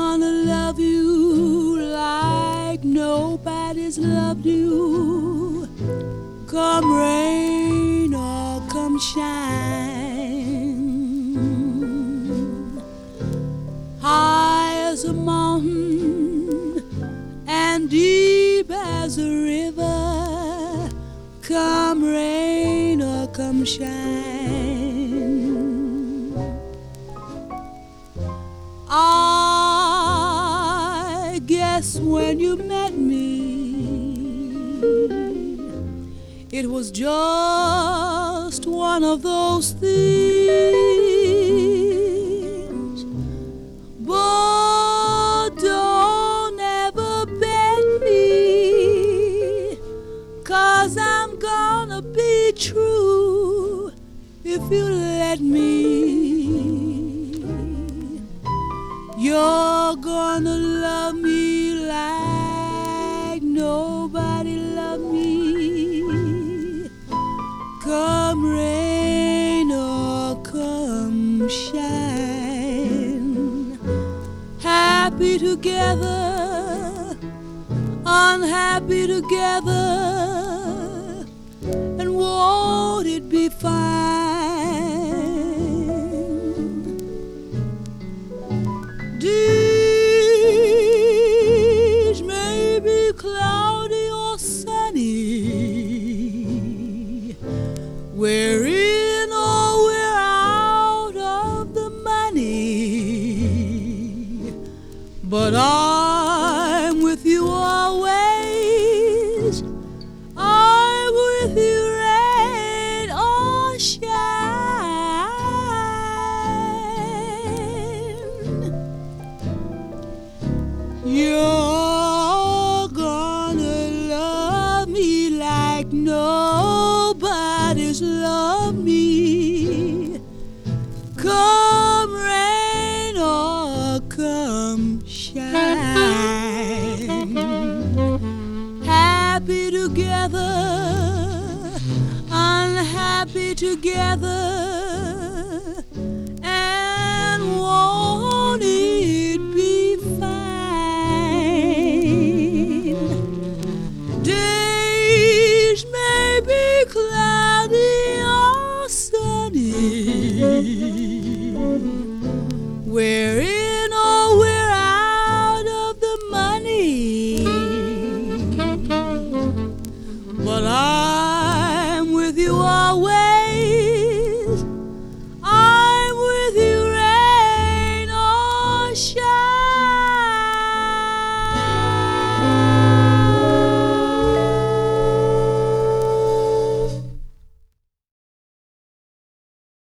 gonna love you like nobody's loved you. Come rain or come shine, high as a mountain and deep as a river. Come rain or come shine. I guess when you met me, it was just one of those things. But don't ever bet me, 'cause I'm gonna be true if you let me. You're gonna love me like nobody loved me. Come rain or come shine, happy together, unhappy together, and won't it be fine? Days may be cloudy or sunny, we're in or we're out of the money, but I'm with you always. I'm with you rain or shine. You're gonna love me like nobody's loved me. Come rain or come shine, happy together, unhappy together, and won't it be fine? Days may be cloudy or sunny, we're in or we're out of the money, but I'm with you always.